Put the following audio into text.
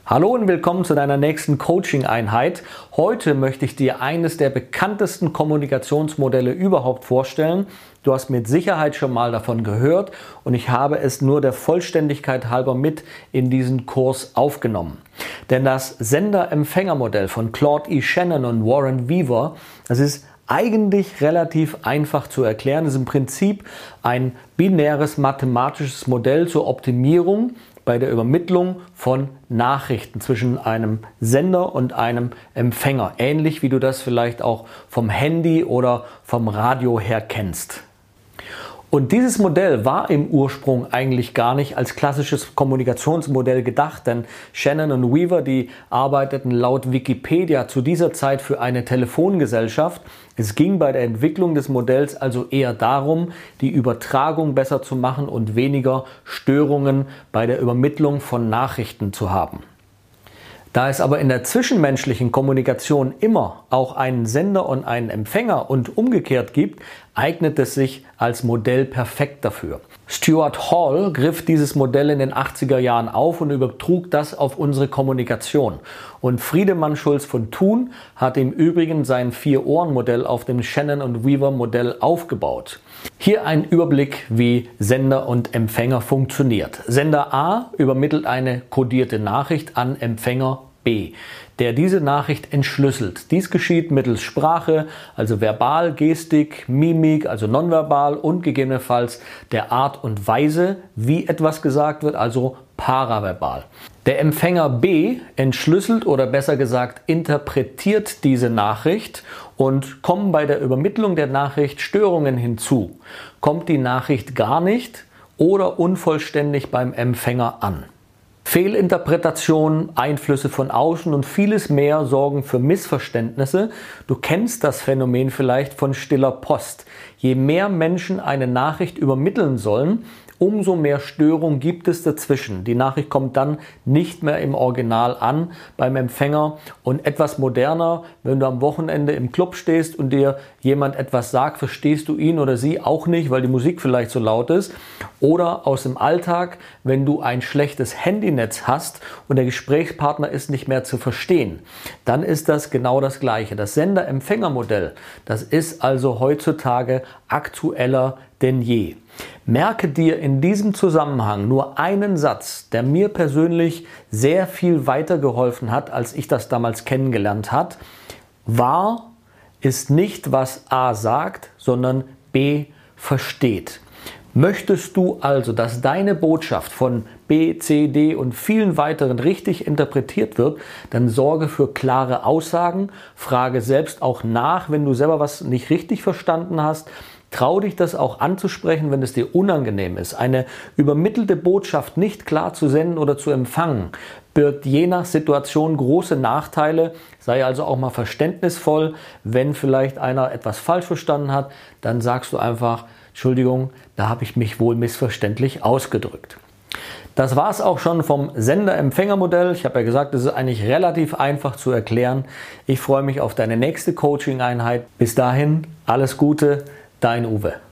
Hallo und willkommen zu deiner nächsten Coaching-Einheit. Heute möchte ich dir eines der bekanntesten Kommunikationsmodelle überhaupt vorstellen. Du hast mit Sicherheit schon mal davon gehört und ich habe es nur der Vollständigkeit halber mit in diesen Kurs aufgenommen. Denn das Sender-Empfänger-Modell von Claude E. Shannon und Warren Weaver, das ist eigentlich relativ einfach zu erklären. Es ist im Prinzip ein binäres mathematisches Modell zur Optimierung bei der Übermittlung von Nachrichten zwischen einem Sender und einem Empfänger. Ähnlich wie du das vielleicht auch vom Handy oder vom Radio her kennst. Und dieses Modell war im Ursprung eigentlich gar nicht als klassisches Kommunikationsmodell gedacht, denn Shannon und Weaver, die arbeiteten laut Wikipedia zu dieser Zeit für eine Telefongesellschaft. Es ging bei der Entwicklung des Modells also eher darum, die Übertragung besser zu machen und weniger Störungen bei der Übermittlung von Nachrichten zu haben. Da es aber in der zwischenmenschlichen Kommunikation immer auch einen Sender und einen Empfänger und umgekehrt gibt, eignet es sich als Modell perfekt dafür. Stuart Hall griff dieses Modell in den 80er Jahren auf und übertrug das auf unsere Kommunikation. Und Friedemann Schulz von Thun hat im Übrigen sein Vier-Ohren-Modell auf dem Shannon und Weaver-Modell aufgebaut. Hier ein Überblick, wie Sender und Empfänger funktioniert. Sender A übermittelt eine kodierte Nachricht an Empfänger B, der diese Nachricht entschlüsselt. Dies geschieht mittels Sprache, also verbal, Gestik, Mimik, also nonverbal und gegebenenfalls der Art und Weise, wie etwas gesagt wird, also paraverbal. Der Empfänger B entschlüsselt oder besser gesagt interpretiert diese Nachricht und kommen bei der Übermittlung der Nachricht Störungen hinzu. Kommt die Nachricht gar nicht oder unvollständig beim Empfänger an. Fehlinterpretationen, Einflüsse von außen und vieles mehr sorgen für Missverständnisse. Du kennst das Phänomen vielleicht von stiller Post. Je mehr Menschen eine Nachricht übermitteln sollen, umso mehr Störung gibt es dazwischen. Die Nachricht kommt dann nicht mehr im Original an beim Empfänger und etwas moderner, wenn du am Wochenende im Club stehst und dir jemand etwas sagt, verstehst du ihn oder sie auch nicht, weil die Musik vielleicht so laut ist. Oder aus dem Alltag, wenn du ein schlechtes Handynetz hast und der Gesprächspartner ist nicht mehr zu verstehen, dann ist das genau das Gleiche. Das Sender-Empfänger-Modell, das ist also heutzutage aktueller denn je. Merke dir in diesem Zusammenhang nur einen Satz, der mir persönlich sehr viel weitergeholfen hat, als ich das damals kennengelernt habe. Wahr ist nicht, was A sagt, sondern B versteht. Möchtest du also, dass deine Botschaft von B, C, D und vielen weiteren richtig interpretiert wird, dann sorge für klare Aussagen, frage selbst auch nach, wenn du selber was nicht richtig verstanden hast. Trau dich, das auch anzusprechen, wenn es dir unangenehm ist. Eine übermittelte Botschaft nicht klar zu senden oder zu empfangen, birgt je nach Situation große Nachteile. Sei also auch mal verständnisvoll. Wenn vielleicht einer etwas falsch verstanden hat, dann sagst du einfach, Entschuldigung, da habe ich mich wohl missverständlich ausgedrückt. Das war es auch schon vom Sender-Empfänger-Modell. Ich habe ja gesagt, es ist eigentlich relativ einfach zu erklären. Ich freue mich auf deine nächste Coaching-Einheit. Bis dahin, alles Gute. Dein Uwe.